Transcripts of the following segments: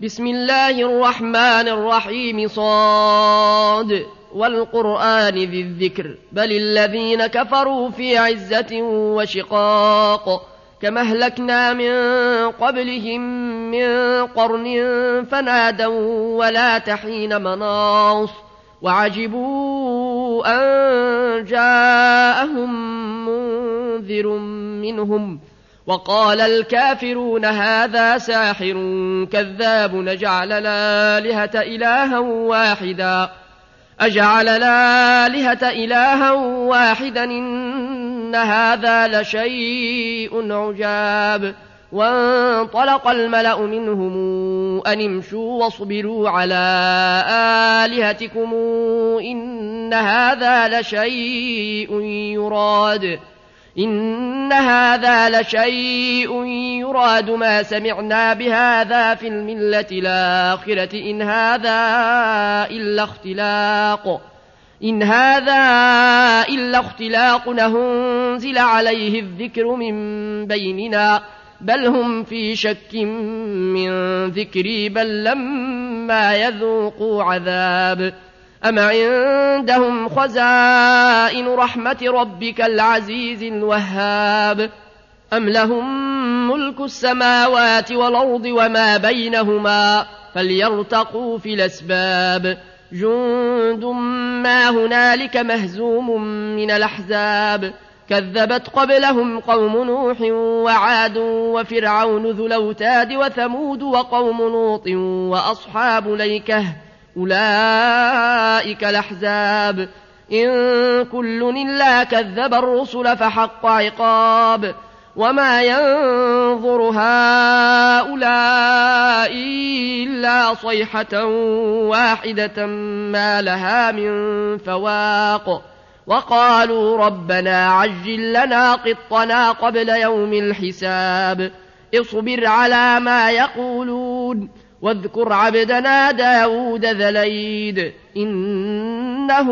بسم الله الرحمن الرحيم صاد والقرآن ذي الذكر بل الذين كفروا في عزة وشقاق كما أهلكنا من قبلهم من قرن فنادوا ولا تحين مناص وعجبوا أن جاءهم منذر منهم وقال الكافرون هذا ساحر كذاب أجعل الآلهة إلها واحدا إن هذا لشيء عجاب وانطلق الملأ منهم أن امشوا واصبروا على آلهتكم إن هذا لشيء يراد ما سمعنا بهذا في الملة الآخرة إن هذا إلا اختلاق أنزل عليه الذكر من بيننا بل هم في شك من ذكري بل لما يذوقوا عذاب أم عندهم خزائن رحمة ربك العزيز الوهاب أم لهم ملك السماوات والأرض وما بينهما فليرتقوا في الأسباب جند ما هنالك مهزوم من الأحزاب كذبت قبلهم قوم نوح وعاد وفرعون ذو الأوتاد وثمود وقوم لوط وأصحاب الأيكة أولئك الأحزاب إن كل إلا كذب الرسل فحق عقاب وما ينظر هؤلاء إلا صيحة واحدة ما لها من فواق وقالوا ربنا عجل لنا قطنا قبل يوم الحساب اصبر على ما يقولون واذكر عبدنا داود ذا الأيد إنه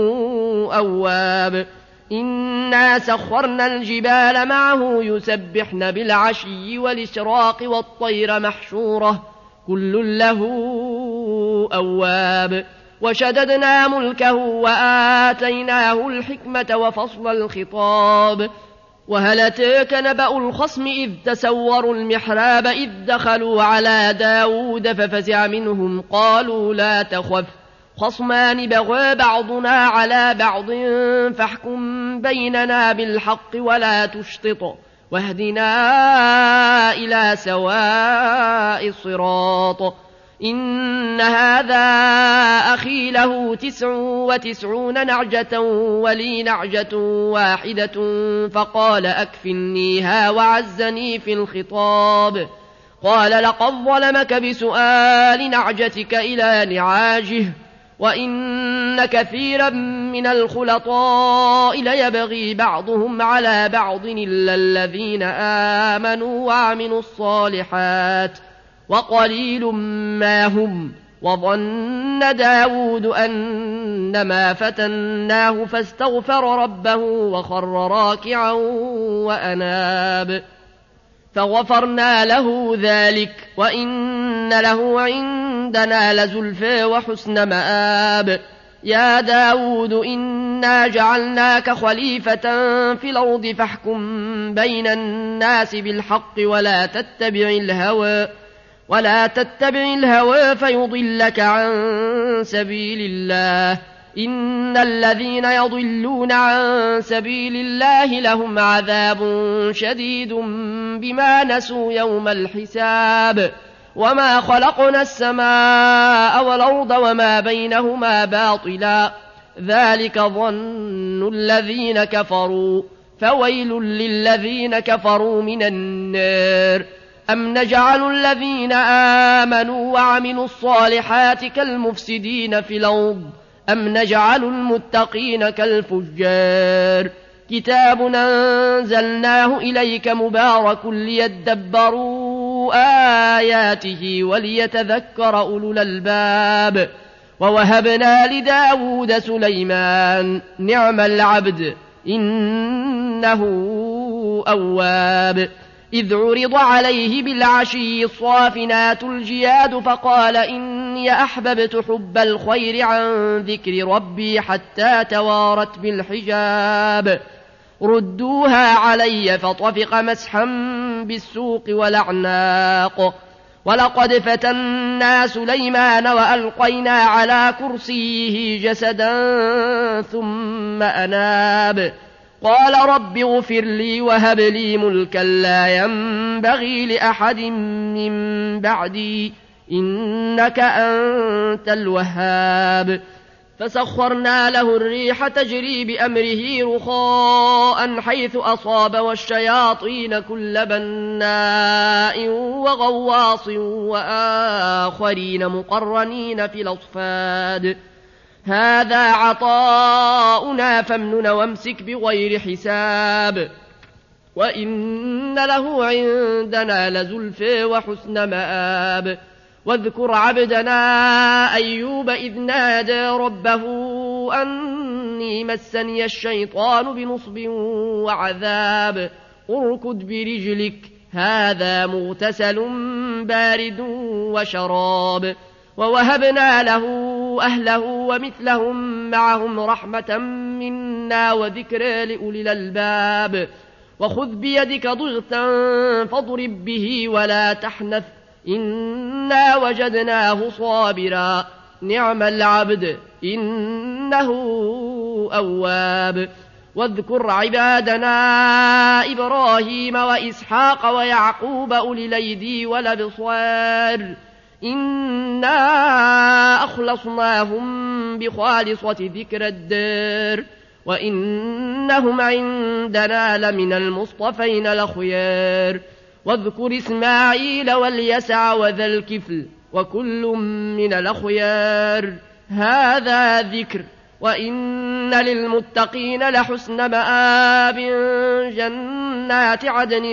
أواب إنا سخرنا الجبال معه يسبحن بالعشي والإشراق والطير محشورة كل له أواب وشددنا ملكه وآتيناه الحكمة وفصل الخطاب وهل أتاك نبأ الخصم إذ تسوروا المحراب إذ دخلوا على داود ففزع منهم قالوا لا تخف خصمان بغى بعضنا على بعض فاحكم بيننا بالحق ولا تشطط واهدنا إلى سواء الصراط إن هذا أخي له 99 نعجة ولي نعجة واحدة فقال أكفلنيها وعزني في الخطاب قال لقد ظلمك بسؤال نعجتك إلى نعاجه وإن كثيرا من الخلطاء ليبغي بعضهم على بعض إلا الذين آمنوا وعملوا الصالحات وقليل ما هم وظن داود أنما فتناه فاستغفر ربه وخر راكعا وأناب فغفرنا له ذلك وإن له عندنا لزلفى وحسن مآب يا داود إنا جعلناك خليفة في الأرض فاحكم بين الناس بالحق ولا تتبع الهوى فيضلك عن سبيل الله إن الذين يضلون عن سبيل الله لهم عذاب شديد بما نسوا يوم الحساب وما خلقنا السماء والأرض وما بينهما باطلا ذلك ظن الذين كفروا فويل للذين كفروا من النار أم نجعل الذين آمنوا وعملوا الصالحات كالمفسدين في الأرض أم نجعل المتقين كالفجار كتاب أنزلناه إليك مبارك ليدبروا آياته وليتذكر أولو الألباب ووهبنا لداود سليمان نعم العبد إنه أواب إذ عرض عليه بالعشي الصافنات الجياد فقال إني أحببت حب الخير عن ذكر ربي حتى توارت بالحجاب ردوها علي فطفق مسحا بالسوق والأعناق ولقد فتنا سليمان وألقينا على كرسيه جسدا ثم أناب قال رب اغفر لي وهب لي ملكا لا ينبغي لأحد من بعدي إنك أنت الوهاب فسخرنا له الريح تجري بأمره رخاء حيث أصاب والشياطين كل بناء وغواص وآخرين مقرنين في الأصفاد هذا عطاؤنا فامنن وامسك بغير حساب وإن له عندنا لزلفى وحسن مآب واذكر عبدنا أيوب إذ نادى ربه أني مسني الشيطان بنصب وعذاب اركض برجلك هذا مغتسل بارد وشراب ووهبنا له أهله ومثلهم معهم رحمة منا وذكرى لأولي الألباب وخذ بيدك ضغثا فاضرب به ولا تحنث إنا وجدناه صابرا نعم العبد إنه أواب واذكر عبادنا إبراهيم وإسحاق ويعقوب أولي الأيدي والأبصار إنا أخلصناهم بخالصة ذكر الدار وإنهم عندنا لمن المصطفين الأخيار واذكر إسماعيل واليسع وذا الكفل وكل من الأخيار هذا ذكر وإن للمتقين لحسن مآب جنات عدن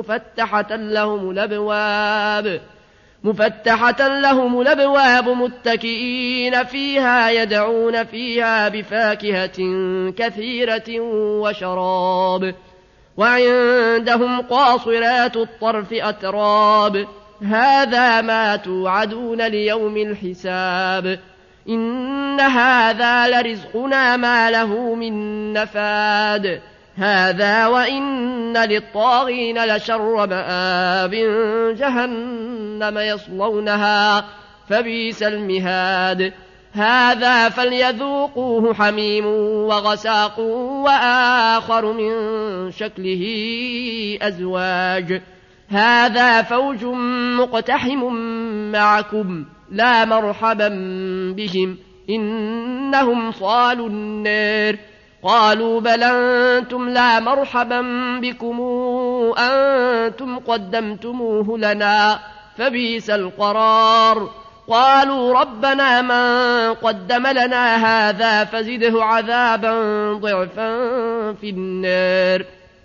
مفتحة لهم الأبواب متكئين فيها يدعون فيها بفاكهة كثيرة وشراب وعندهم قاصرات الطرف أتراب هذا ما توعدون ليوم الحساب إن هذا لرزقنا ما له من نفاد هذا وإن للطاغين لشر مآب جهنم يصلونها فبئس المهاد هذا فليذوقوه حميم وغساق وآخر من شكله أزواج هذا فوج مقتحم معكم لا مرحبا بهم إنهم صالوا النار قالوا بل أنتم لا مرحبا بكم أنتم قدمتموه لنا فبئس القرار قالوا ربنا من قدم لنا هذا فزده عذابا ضعفا في النار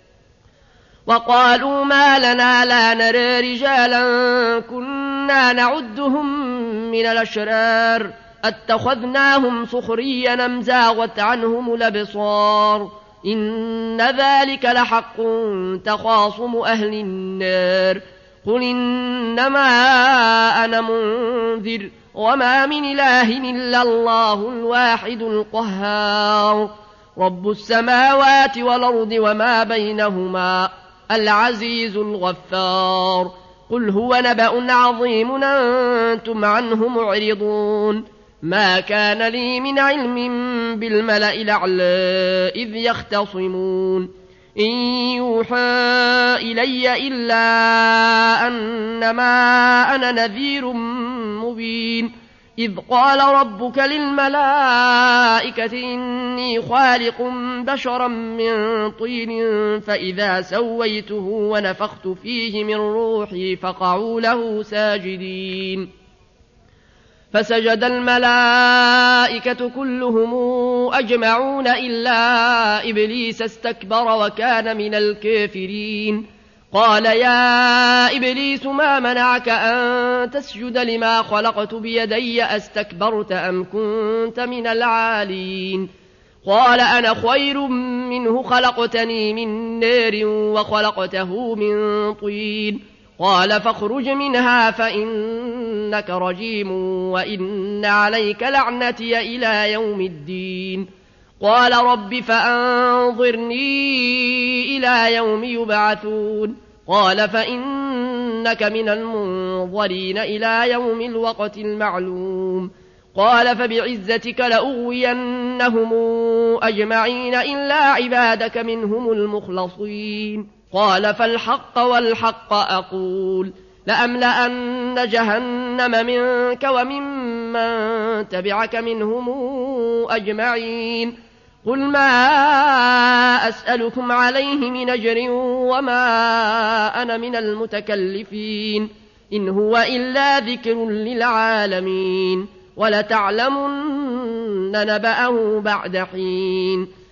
وقالوا ما لنا لا نرى رجالا كنا نعدهم من الأشرار اتخذناهم سخريا أم زاغت عنهم الأبصار إن ذلك لحق تخاصم أهل النار قل إنما أنا منذر وما من إله إلا الله الواحد القهار رب السماوات والأرض وما بينهما العزيز الغفار قل هو نبأ عظيم أنتم عنه معرضون ما كان لي من علم بالملأ الأعلى إذ يختصمون إن يوحى إلي إلا أنما أنا نذير مبين إذ قال ربك للملائكة إني خالق بشرا من طين فإذا سويته ونفخت فيه من روحي فقعوا له ساجدين فسجد الملائكة كلهم أجمعون إلا إبليس استكبر وكان من الكافرين قال يا إبليس ما منعك أن تسجد لما خلقت بيدي أستكبرت أم كنت من العالين قال أنا خير منه خلقتني من نار وخلقته من طين قال فاخرج منها فإنك رجيم وإن عليك لعنتي إلى يوم الدين قال رب فأنظرني إلى يوم يبعثون قال فإنك من المنظرين إلى يوم الوقت المعلوم قال فبعزتك لأغوينهم أجمعين إلا عبادك منهم المخلصين قال فالحق والحق أقول لأملأن جهنم منك وممن تبعك منهم أجمعين قل ما أسألكم عليه من أجر وما أنا من المتكلفين إن هو إلا ذكر للعالمين ولتعلمن نبأه بعد حين